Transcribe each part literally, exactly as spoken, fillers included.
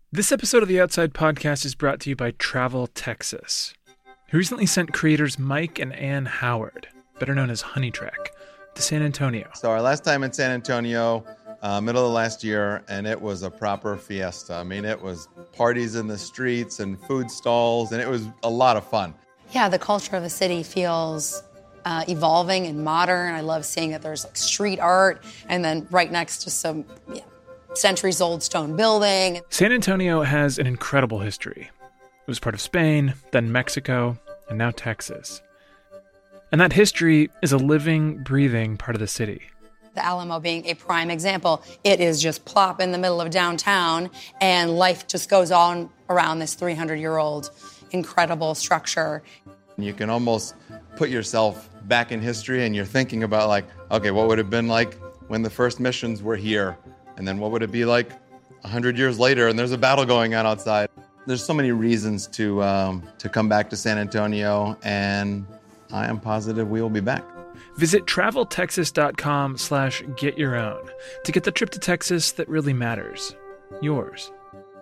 This episode of the Outside Podcast is brought to you by Travel Texas, who recently sent creators Mike and Ann Howard, better known as Honey Trek, to San Antonio. So our last time in San Antonio, uh, middle of last year, and it was a proper fiesta. I mean, it was parties in the streets and food stalls, and it was a lot of fun. Yeah, the culture of the city feels uh, evolving and modern. I love seeing that there's like street art, and then right next to some yeah, centuries-old stone building. San Antonio has an incredible history. It was part of Spain, then Mexico, and now Texas. And that history is a living, breathing part of the city. The Alamo being a prime example. It is just plop in the middle of downtown, and life just goes on around this three hundred year old incredible structure. You can almost put yourself back in history, and you're thinking about, like, okay, what would it have been like when the first missions were here? And then what would it be like one hundred years later, and there's a battle going on outside? There's so many reasons to um, to come back to San Antonio, and I am positive we will be back. Visit traveltexas.com slash get your own to get the trip to Texas that really matters. Yours.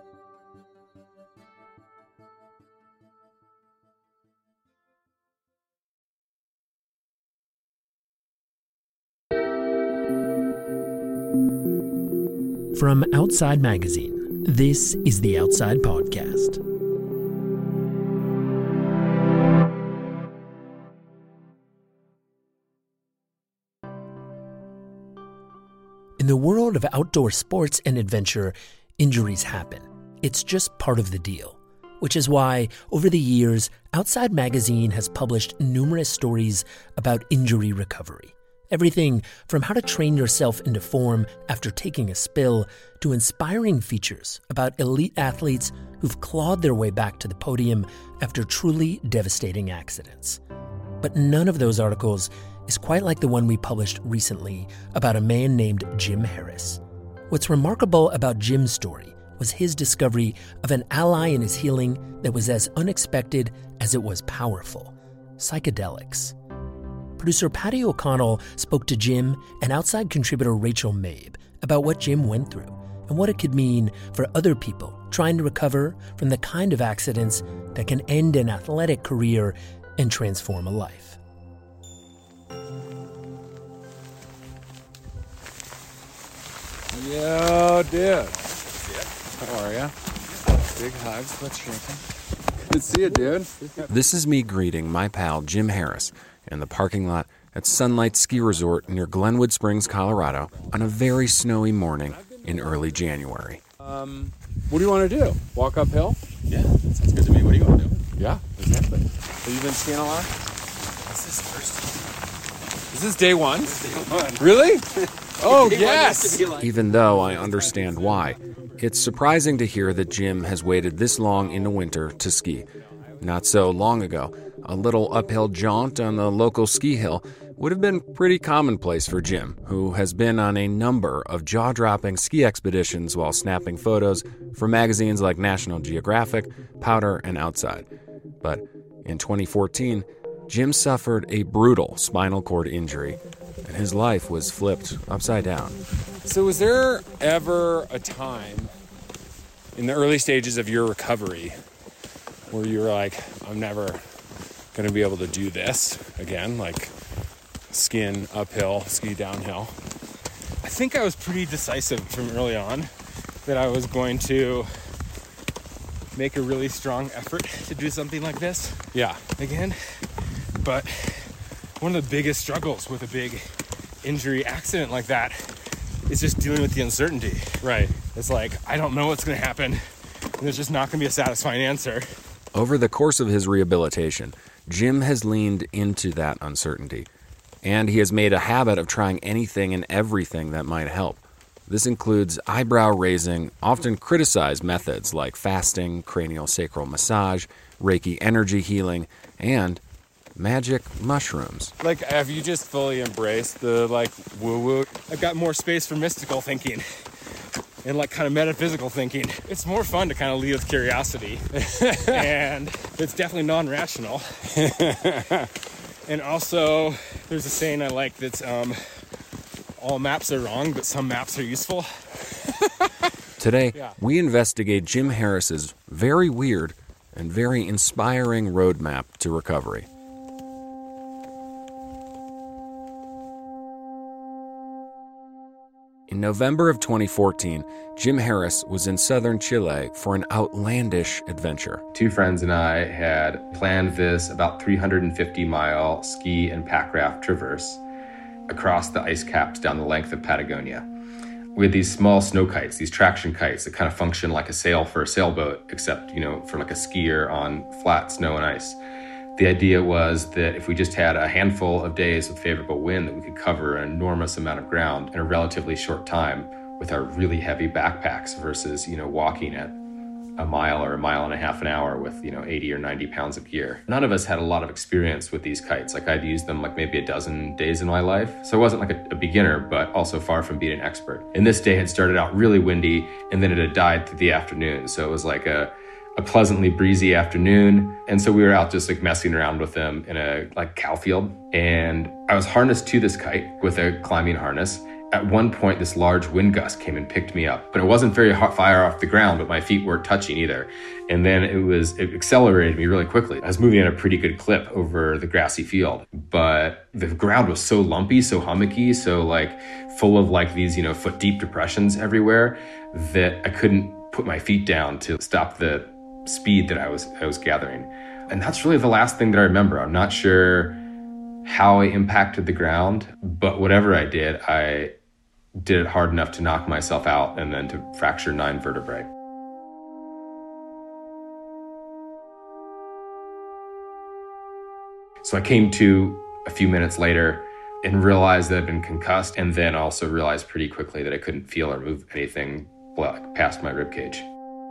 From Outside Magazine, this is the Outside Podcast. In the world of outdoor sports and adventure, injuries happen. It's just part of the deal, which is why, over the years, Outside Magazine has published numerous stories about injury recovery. Everything from how to train yourself into form after taking a spill to inspiring features about elite athletes who've clawed their way back to the podium after truly devastating accidents. But none of those articles is quite like the one we published recently about a man named Jim Harris. What's remarkable about Jim's story was his discovery of an ally in his healing that was as unexpected as it was powerful: psychedelics. Producer Patty O'Connell spoke to Jim and Outside contributor Rachel Mabe about what Jim went through and what it could mean for other people trying to recover from the kind of accidents that can end an athletic career and transform a life. Yo, dude. How are ya? Big hugs. What's shaking? Good to see you, dude. This is me greeting my pal Jim Harris in the parking lot at Sunlight Ski Resort near Glenwood Springs, Colorado, on a very snowy morning in early January. Um, what do you want to do? Walk uphill? Yeah, that sounds good to me. What do you want to do? Yeah, exactly. Have you been skiing a lot? This is first. Is this day one? This is day one. Really? Oh, Day one yes! used to be like- Even though I understand why, it's surprising to hear that Jim has waited this long into winter to ski. Not so long ago, a little uphill jaunt on the local ski hill would have been pretty commonplace for Jim, who has been on a number of jaw-dropping ski expeditions while snapping photos for magazines like National Geographic, Powder, and Outside. But in twenty fourteen, Jim suffered a brutal spinal cord injury, and his life was flipped upside down. So was there ever a time in the early stages of your recovery where you were like, I'm never going to be able to do this again, like skiing uphill, ski downhill? I think I was pretty decisive from early on that I was going to make a really strong effort to do something like this Yeah. again. But one of the biggest struggles with a big injury accident like that is just dealing with the uncertainty. Right. It's like, I don't know what's going to happen, and there's just not going to be a satisfying answer. Over the course of his rehabilitation, Jim has leaned into that uncertainty, and he has made a habit of trying anything and everything that might help. This includes eyebrow-raising, often criticized methods like fasting, cranial-sacral massage, Reiki energy healing, and magic mushrooms. Like, have you just fully embraced the, like, woo-woo? I've got more space for mystical thinking and, like, kind of metaphysical thinking. It's more fun to kind of lead with curiosity. And it's definitely non-rational. And also, there's a saying I like that's, um, all maps are wrong, but some maps are useful. Today, Yeah. we investigate Jim Harris's very weird and very inspiring roadmap to recovery. In November of twenty fourteen, Jim Harris was in southern Chile for an outlandish adventure. Two friends and I had planned this about three hundred fifty mile ski and pack raft traverse across the ice caps down the length of Patagonia. We had these small snow kites, these traction kites that kind of function like a sail for a sailboat, except, you know, for like a skier on flat snow and ice. The idea was that if we just had a handful of days with favorable wind, that we could cover an enormous amount of ground in a relatively short time with our really heavy backpacks versus, you know, walking at a mile or a mile and a half an hour with, you know, eighty or ninety pounds of gear. None of us had a lot of experience with these kites. Like I'd used them like maybe a dozen days in my life. So I wasn't like a, a beginner, but also far from being an expert. And this day had started out really windy and then it had died through the afternoon. So it was like a a pleasantly breezy afternoon. And so we were out just like messing around with them in a like cow field. And I was harnessed to this kite with a climbing harness. At one point, this large wind gust came and picked me up, but it wasn't very far off the ground, but my feet weren't touching either. And then it was, it accelerated me really quickly. I was moving at a pretty good clip over the grassy field, but the ground was so lumpy, so hummocky, so like full of like these, you know, foot deep depressions everywhere that I couldn't put my feet down to stop the speed that I was I was gathering. And that's really the last thing that I remember. I'm not sure how I impacted the ground, but whatever I did, I did it hard enough to knock myself out and then to fracture nine vertebrae. So I came to a few minutes later and realized that I'd been concussed, and then also realized pretty quickly that I couldn't feel or move anything past my ribcage.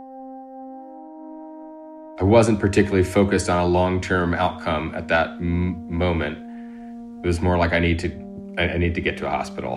I wasn't particularly focused on a long-term outcome at that m- moment. It was more like I need to, I, I need to get to a hospital.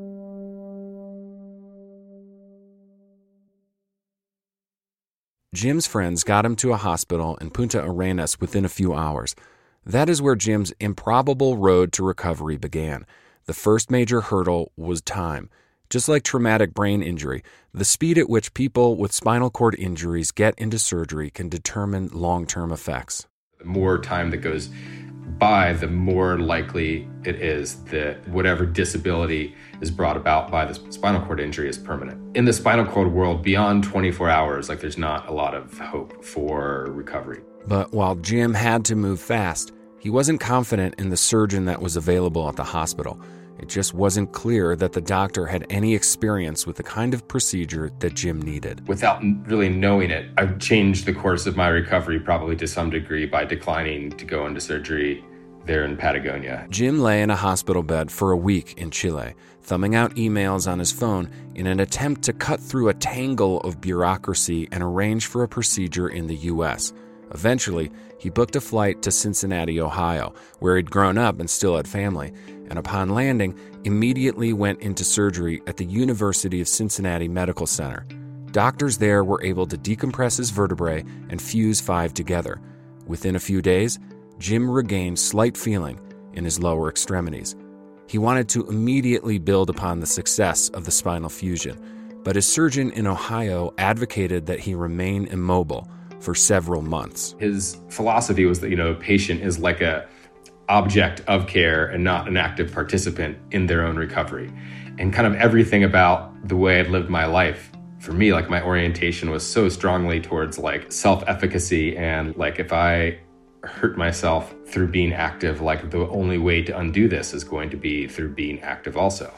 Jim's friends got him to a hospital in Punta Arenas within a few hours. That is where Jim's improbable road to recovery began. The first major hurdle was time. Just like traumatic brain injury, the speed at which people with spinal cord injuries get into surgery can determine long-term effects. The more time that goes by, the more likely it is that whatever disability is brought about by the spinal cord injury is permanent. In the spinal cord world, beyond twenty-four hours, like there's not a lot of hope for recovery. But while Jim had to move fast, he wasn't confident in the surgeon that was available at the hospital. It just wasn't clear that the doctor had any experience with the kind of procedure that Jim needed. Without really knowing it, I've changed the course of my recovery probably to some degree by declining to go into surgery there in Patagonia. Jim lay in a hospital bed for a week in Chile, thumbing out emails on his phone in an attempt to cut through a tangle of bureaucracy and arrange for a procedure in the U S. Eventually, he booked a flight to Cincinnati, Ohio, where he'd grown up and still had family, and upon landing, immediately went into surgery at the University of Cincinnati Medical Center. Doctors there were able to decompress his vertebrae and fuse five together. Within a few days, Jim regained slight feeling in his lower extremities. He wanted to immediately build upon the success of the spinal fusion, but his surgeon in Ohio advocated that he remain immobile for several months. His philosophy was that, you know, a patient is like a object of care and not an active participant in their own recovery. And kind of everything about the way I'd lived my life, for me, like my orientation was so strongly towards like self-efficacy, and like if I hurt myself through being active, like the only way to undo this is going to be through being active also.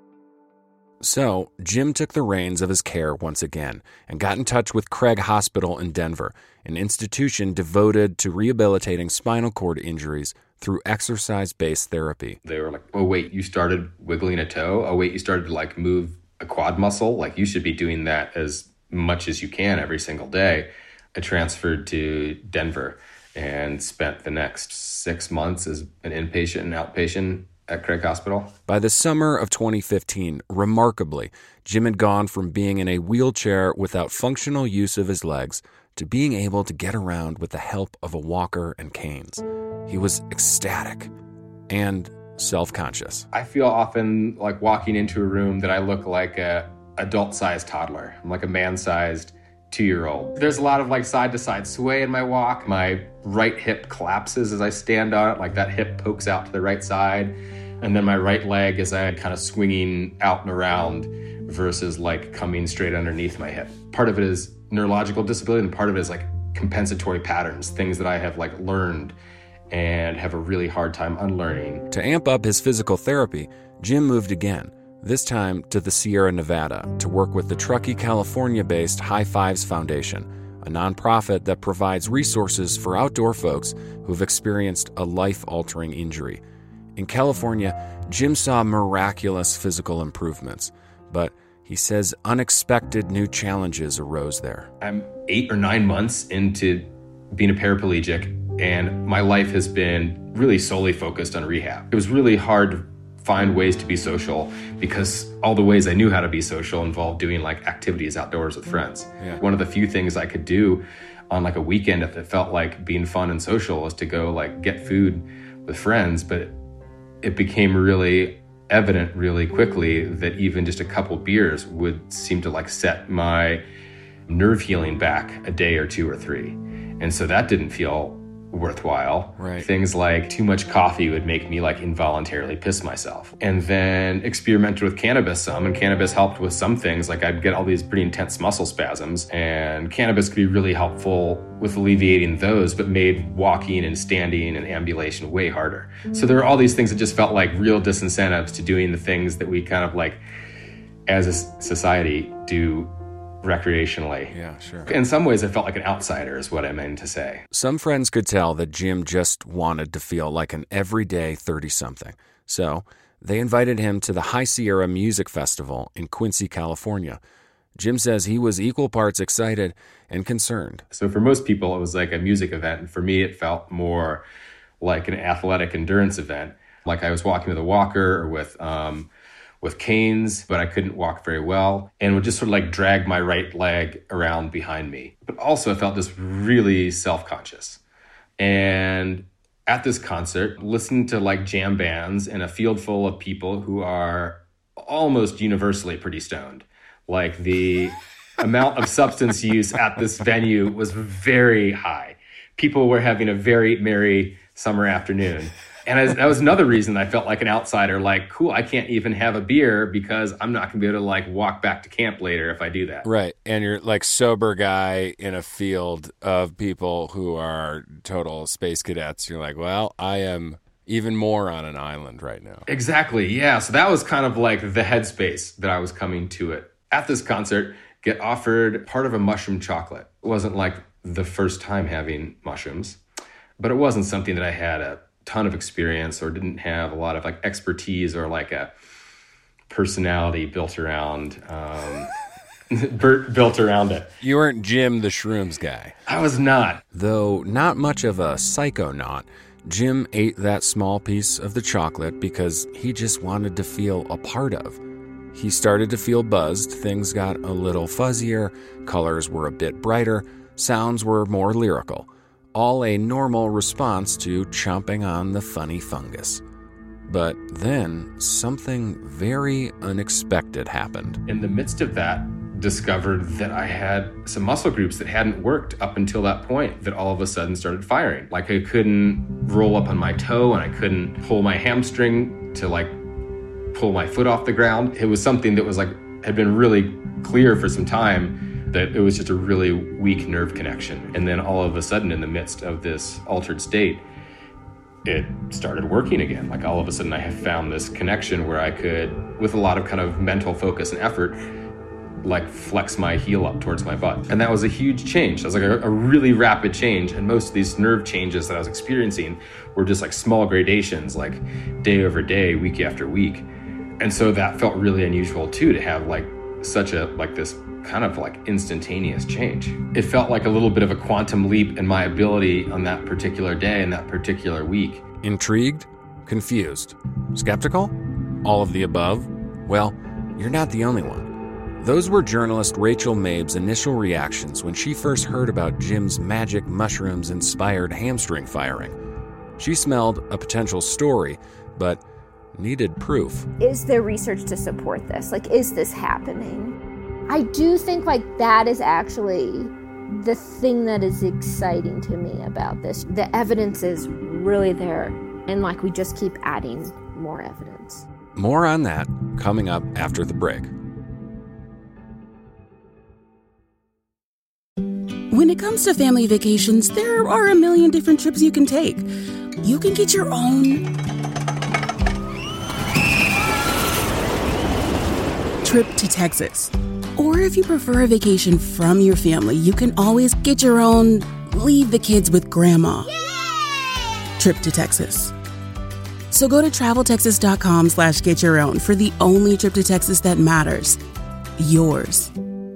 So, Jim took the reins of his care once again and got in touch with Craig Hospital in Denver, an institution devoted to rehabilitating spinal cord injuries through exercise-based therapy. They were like, oh, wait, you started wiggling a toe? Oh, wait, you started to like move a quad muscle? Like you should be doing that as much as you can every single day. I transferred to Denver and spent the next six months as an inpatient and outpatient at Craig Hospital. By the summer of twenty fifteen, remarkably, Jim had gone from being in a wheelchair without functional use of his legs to being able to get around with the help of a walker and canes. He was ecstatic and self-conscious. I feel often like walking into a room that I look like a adult-sized toddler. I'm like a man-sized two-year-old. There's a lot of like side-to-side sway in my walk. My right hip collapses as I stand on it, like that hip pokes out to the right side. And then my right leg is uh, kind of swinging out and around versus like coming straight underneath my hip. Part of it is neurological disability, and part of it is like compensatory patterns, things that I have like learned and have a really hard time unlearning. To amp up his physical therapy, Jim moved again, this time to the Sierra Nevada, to work with the Truckee, California-based High Fives Foundation, a nonprofit that provides resources for outdoor folks who've experienced a life-altering injury. In California, Jim saw miraculous physical improvements, but he says unexpected new challenges arose there. I'm eight or nine months into being a paraplegic, and my life has been really solely focused on rehab. It was really hard to find ways to be social because all the ways I knew how to be social involved doing like activities outdoors with friends. Yeah. One of the few things I could do on like a weekend if it felt like being fun and social was to go like get food with friends, but it became really evident really quickly that even just a couple beers would seem to like set my nerve healing back a day or two or three. And so that didn't feel worthwhile. Right. Things like too much coffee would make me like involuntarily piss myself. And then experimented with cannabis some, and cannabis helped with some things. Like I'd get all these pretty intense muscle spasms, and cannabis could be really helpful with alleviating those, but made walking and standing and ambulation way harder. So there are all these things that just felt like real disincentives to doing the things that we kind of like as a society do recreationally. Yeah, sure. In some ways, I felt like an outsider is what I meant to say. Some friends could tell that Jim just wanted to feel like an everyday thirty-something. So they invited him to the High Sierra Music Festival in Quincy, California. Jim says he was equal parts excited and concerned. So for most people, it was like a music event. And for me, it felt more like an athletic endurance event. Like I was walking with a walker or with um, with canes, but I couldn't walk very well and would just sort of like drag my right leg around behind me. But also I felt just really self-conscious. And at this concert, listening to like jam bands in a field full of people who are almost universally pretty stoned. Like the amount of substance use at this venue was very high. People were having a very merry summer afternoon. And as, that was another reason I felt like an outsider, like, cool, I can't even have a beer because I'm not going to be able to like walk back to camp later if I do that. Right. And you're like sober guy in a field of people who are total space cadets. You're like, well, I am even more on an island right now. Exactly. Yeah. So that was kind of like the headspace that I was coming to it. At this concert, get offered part of a mushroom chocolate. It wasn't like the first time having mushrooms, but it wasn't something that I had a ton of experience or didn't have a lot of like expertise or like a personality built around um, built around it. You weren't Jim the Shrooms guy. I was not. Though not much of a psychonaut, Jim ate that small piece of the chocolate because he just wanted to feel a part of. He started to feel buzzed, things got a little fuzzier, colors were a bit brighter, sounds were more lyrical. All a normal response to chomping on the funny fungus. But then something very unexpected happened. In the midst of that, discovered that I had some muscle groups that hadn't worked up until that point that all of a sudden started firing. Like I couldn't roll up on my toe and I couldn't pull my hamstring to like pull my foot off the ground. It was something that was like, had been really clear for some time that it was just a really weak nerve connection. And then all of a sudden in the midst of this altered state, it started working again. Like all of a sudden I have found this connection where I could, with a lot of kind of mental focus and effort, like flex my heel up towards my butt. And that was a huge change. That was like a, a really rapid change. And most of these nerve changes that I was experiencing were just like small gradations, like day over day, week after week. And so that felt really unusual too, to have like such a, like this kind of like instantaneous change. It felt like a little bit of a quantum leap in my ability on that particular day and that particular week. Intrigued? Confused? Skeptical? All of the above? Well, you're not the only one. Those were journalist Rachel Mabe's initial reactions when she first heard about Jim's magic mushrooms-inspired hamstring firing. She smelled a potential story, but needed proof. Is there research to support this? Like, is this happening? I do think like that is actually the thing that is exciting to me about this. The evidence is really there, and like we just keep adding more evidence. More on that coming up after the break. When it comes to family vacations, there are a million different trips you can take. You can get your own trip to Texas. Or if you prefer a vacation from your family, you can always get your own leave the kids with grandma Yay! Trip to Texas. So go to traveltexas.com slash get your own for the only trip to Texas that matters. Yours.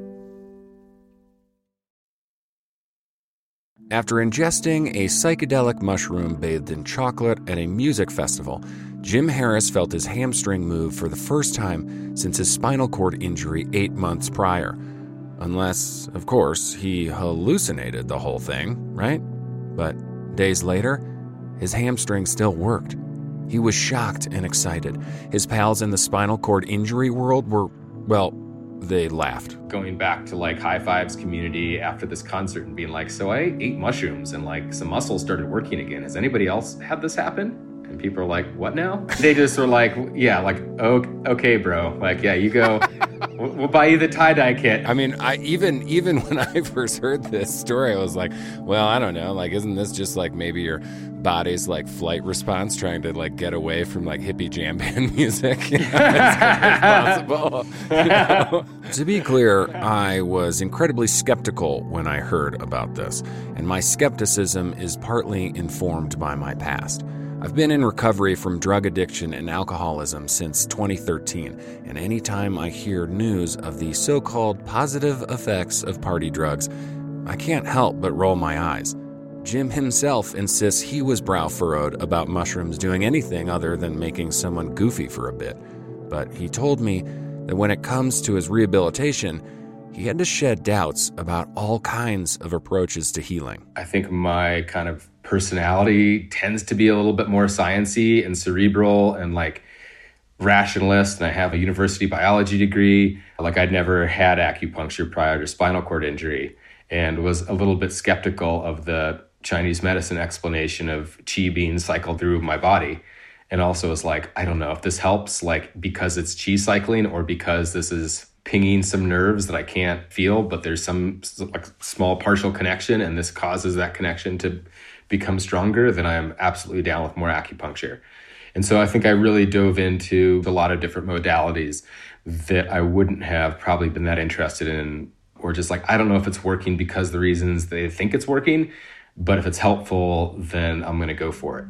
After ingesting a psychedelic mushroom bathed in chocolate at a music festival, Jim Harris felt his hamstring move for the first time since his spinal cord injury eight months prior. Unless, of course, he hallucinated the whole thing, right? But days later, his hamstring still worked. He was shocked and excited. His pals in the spinal cord injury world were, well, they laughed. Going back to like High Fives community after this concert and being like, so I ate mushrooms and like some muscles started working again. Has anybody else had this happen? And people are like, what now? They just were like, yeah, like, oh, okay, bro. Like, yeah, you go, we'll, we'll buy you the tie-dye kit. I mean, I even even when I first heard this story, I was like, well, I don't know. Like, isn't this just like maybe your body's like flight response trying to like get away from like hippie jam band music? You know, it's kind of possible. You know? To be clear, I was incredibly skeptical when I heard about this, and my skepticism is partly informed by my past. I've been in recovery from drug addiction and alcoholism since twenty thirteen, and anytime I hear news of the so-called positive effects of party drugs, I can't help but roll my eyes. Jim himself insists he was brow-furrowed about mushrooms doing anything other than making someone goofy for a bit. But he told me that when it comes to his rehabilitation, he had to shed doubts about all kinds of approaches to healing. I think my kind of personality tends to be a little bit more sciencey and cerebral and like rationalist, and I have a university biology degree. Like I'd never had acupuncture prior to spinal cord injury and was a little bit skeptical of the Chinese medicine explanation of qi being cycled through my body. And also was like, I don't know if this helps, like because it's qi cycling or because this is pinging some nerves that I can't feel, but there's some like small partial connection and this causes that connection to become stronger, then I'm absolutely down with more acupuncture. And so I think I really dove into a lot of different modalities that I wouldn't have probably been that interested in, or just like, I don't know if it's working because the reasons they think it's working, but if it's helpful, then I'm going to go for it.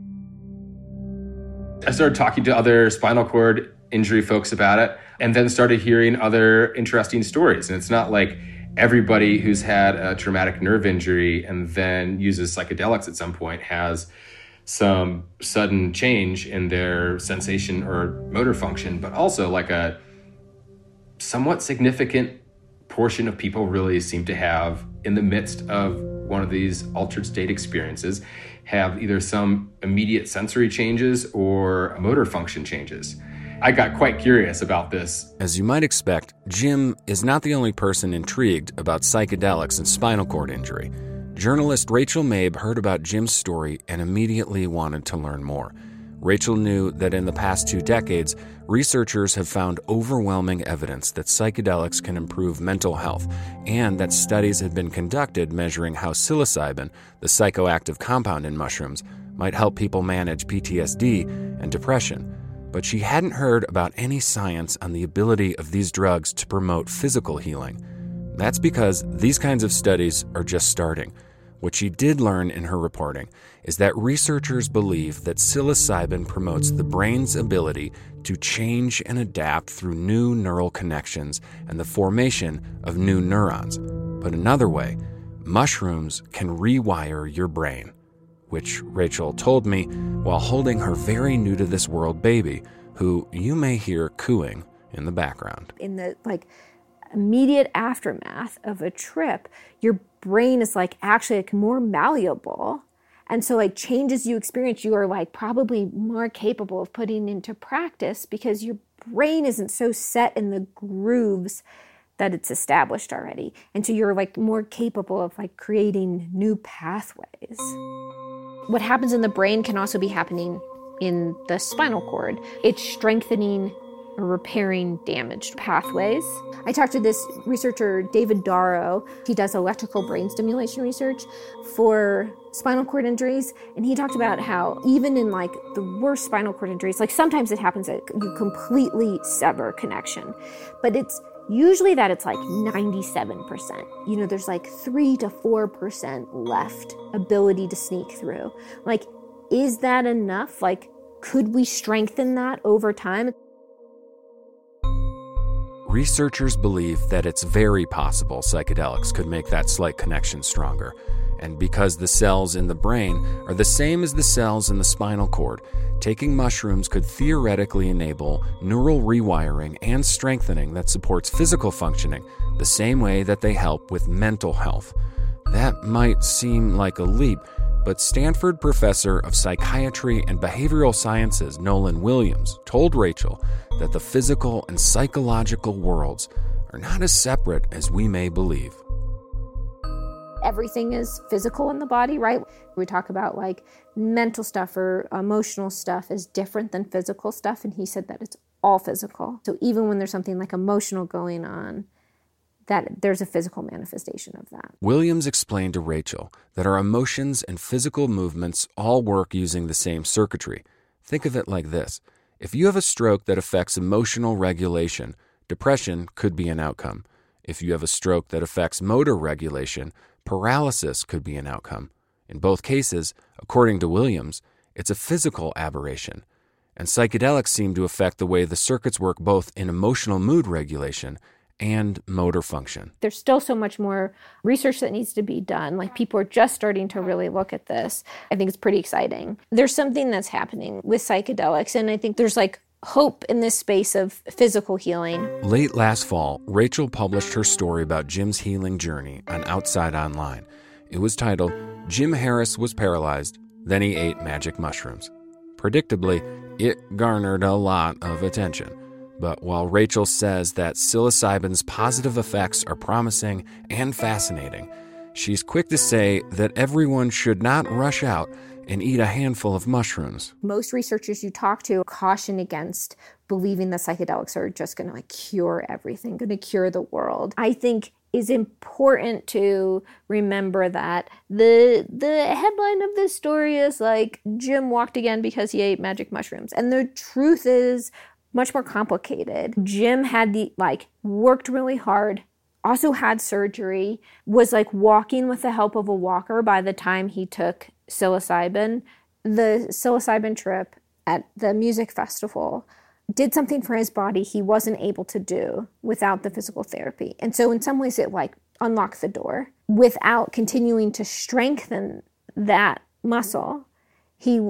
I started talking to other spinal cord injury folks about it, and then started hearing other interesting stories. And it's not like everybody who's had a traumatic nerve injury and then uses psychedelics at some point has some sudden change in their sensation or motor function, but also like a somewhat significant portion of people really seem to have, in the midst of one of these altered state experiences, have either some immediate sensory changes or motor function changes. I got quite curious about this. As you might expect, Jim is not the only person intrigued about psychedelics and spinal cord injury. Journalist Rachel Mabe heard about Jim's story and immediately wanted to learn more. Rachel knew that in the past two decades, researchers have found overwhelming evidence that psychedelics can improve mental health, and that studies had been conducted measuring how psilocybin, the psychoactive compound in mushrooms, might help people manage P T S D and depression. But she hadn't heard about any science on the ability of these drugs to promote physical healing. That's because these kinds of studies are just starting. What she did learn in her reporting is that researchers believe that psilocybin promotes the brain's ability to change and adapt through new neural connections and the formation of new neurons. Put another way, mushrooms can rewire your brain, which Rachel told me while holding her very new-to-this-world baby, who you may hear cooing in the background. In the like immediate aftermath of a trip, your brain is like actually like more malleable. And so like changes you experience, you are like probably more capable of putting into practice because your brain isn't so set in the grooves that it's established already. And so you're like more capable of like creating new pathways. What happens in the brain can also be happening in the spinal cord. It's strengthening or repairing damaged pathways. I talked to this researcher, David Darrow. He does electrical brain stimulation research for spinal cord injuries. And he talked about how even in like the worst spinal cord injuries, like sometimes it happens that you completely sever connection, but it's usually that it's like ninety-seven percent. You know, there's like three to four percent left ability to sneak through. Like, is that enough? Like, could we strengthen that over time? Researchers believe that it's very possible psychedelics could make that slight connection stronger. And because the cells in the brain are the same as the cells in the spinal cord, taking mushrooms could theoretically enable neural rewiring and strengthening that supports physical functioning the same way that they help with mental health. That might seem like a leap, but Stanford professor of psychiatry and behavioral sciences Nolan Williams told Rachel that the physical and psychological worlds are not as separate as we may believe. Everything is physical in the body, right? We talk about like mental stuff or emotional stuff is different than physical stuff, and he said that it's all physical. So even when there's something like emotional going on, that there's a physical manifestation of that. Williams explained to Rachel that our emotions and physical movements all work using the same circuitry. Think of it like this. If you have a stroke that affects emotional regulation, depression could be an outcome. If you have a stroke that affects motor regulation, paralysis could be an outcome. In both cases, according to Williams, it's a physical aberration. And psychedelics seem to affect the way the circuits work both in emotional mood regulation and motor function. There's still so much more research that needs to be done. Like, people are just starting to really look at this. I think it's pretty exciting. There's something that's happening with psychedelics, and I think there's like hope in this space of physical healing. Late last fall, Rachel published her story about Jim's healing journey on Outside Online. It was titled, Jim Harris Was Paralyzed, Then He Ate Magic Mushrooms. Predictably, it garnered a lot of attention. But while Rachel says that psilocybin's positive effects are promising and fascinating, she's quick to say that everyone should not rush out and eat a handful of mushrooms. Most researchers you talk to caution against believing that psychedelics are just going to like cure everything, going to cure the world. I think it's important to remember that the the headline of this story is like, Jim walked again because he ate magic mushrooms. And the truth is much more complicated. Jim had the like worked really hard, also had surgery, was like walking with the help of a walker by the time he took psilocybin. The psilocybin trip at the music festival did something for his body he wasn't able to do without the physical therapy. And so in some ways it like unlocked the door. Without continuing to strengthen that muscle, he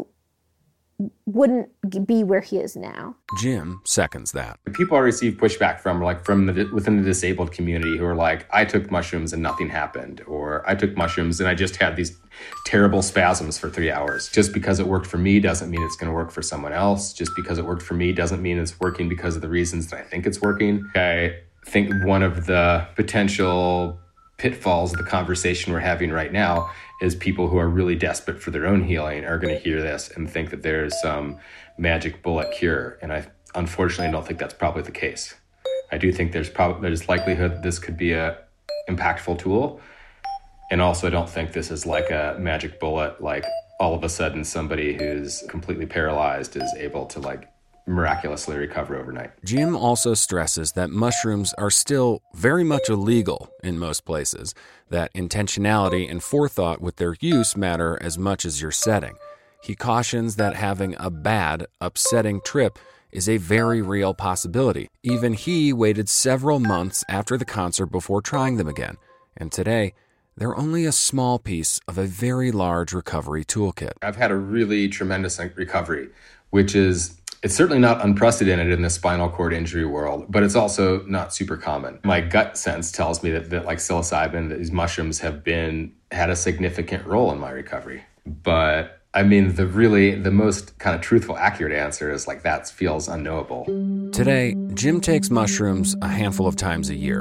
wouldn't be where he is now. Jim seconds that. People I receive pushback from, like from the, within the disabled community, who are like, I took mushrooms and nothing happened, or I took mushrooms and I just had these terrible spasms for three hours. Just because it worked for me doesn't mean it's going to work for someone else. Just because it worked for me doesn't mean it's working because of the reasons that I think it's working. I think one of the potential pitfalls of the conversation we're having right now is people who are really desperate for their own healing are going to hear this and think that there's some magic bullet cure. And I unfortunately don't think that's probably the case. I do think there's probably there's likelihood this could be a impactful tool. And also I don't think this is like a magic bullet, like all of a sudden somebody who's completely paralyzed is able to like miraculously recover overnight. Jim also stresses that mushrooms are still very much illegal in most places, that intentionality and forethought with their use matter as much as your setting. He cautions that having a bad, upsetting trip is a very real possibility. Even he waited several months after the concert before trying them again, and today, they're only a small piece of a very large recovery toolkit. I've had a really tremendous recovery, which is it's certainly not unprecedented in the spinal cord injury world, but it's also not super common. My gut sense tells me that, that like psilocybin, that these mushrooms have been had a significant role in my recovery. But I mean, the really, the most kind of truthful, accurate answer is like that feels unknowable. Today, Jim takes mushrooms a handful of times a year.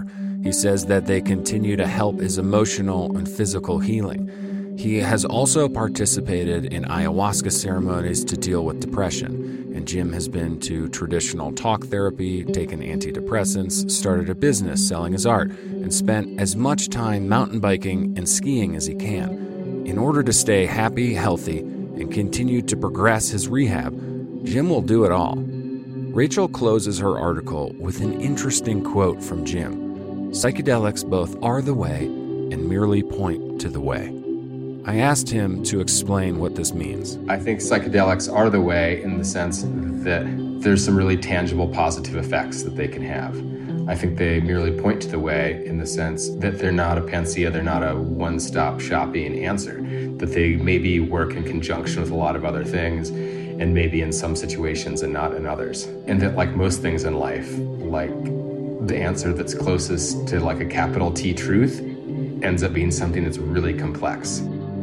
He says that they continue to help his emotional and physical healing. He has also participated in ayahuasca ceremonies to deal with depression, and Jim has been to traditional talk therapy, taken antidepressants, started a business selling his art, and spent as much time mountain biking and skiing as he can. In order to stay happy, healthy, and continue to progress his rehab, Jim will do it all. Rachel closes her article with an interesting quote from Jim. Psychedelics both are the way and merely point to the way. I asked him to explain what this means. I think psychedelics are the way in the sense that there's some really tangible positive effects that they can have. I think they merely point to the way in the sense that they're not a panacea, they're not a one-stop shopping answer, that they maybe work in conjunction with a lot of other things, and maybe in some situations and not in others. And that, like most things in life, like the answer that's closest to like a capital T truth ends up being something that's really complex.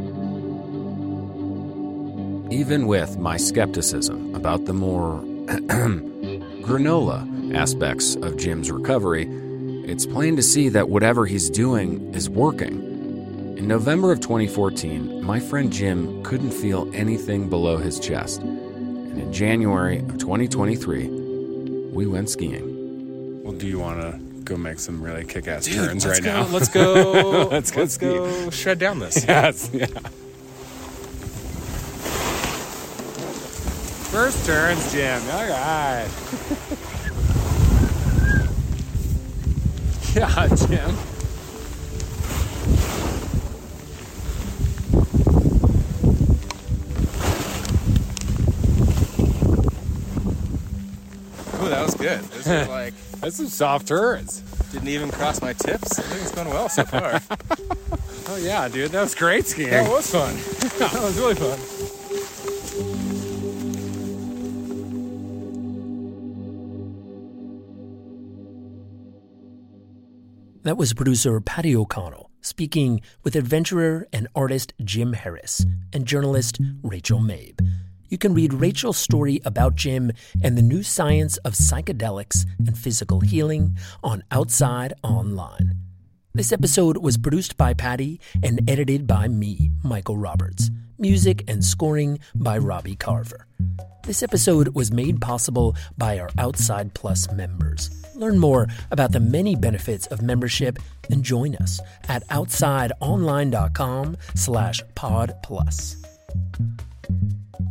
Even with my skepticism about the more granola aspects of Jim's recovery, it's plain to see that whatever he's doing is working. In November of twenty fourteen, my friend Jim couldn't feel anything below his chest. And in January of twenty twenty-three, we went skiing. Well, do you want to go make some really kick-ass Dude, turns let's right go, now? Let's go. let's go, let's go shred down this. Yes, yeah. First turns, Jim. All right. Yeah, Jim. Oh, that was good. This was like... That's some soft turns. Didn't even cross my tips. I think it's going well so far. Oh, yeah, dude. That was great skiing. That was fun. That was really fun. That was producer Patty O'Connell speaking with adventurer and artist Jim Harris and journalist Rachel Mabe. You can read Rachel's story about Jim and the new science of psychedelics and physical healing on Outside Online. This episode was produced by Patty and edited by me, Michael Roberts. Music and scoring by Robbie Carver. This episode was made possible by our Outside Plus members. Learn more about the many benefits of membership and join us at outsideonline.com slash pod plus.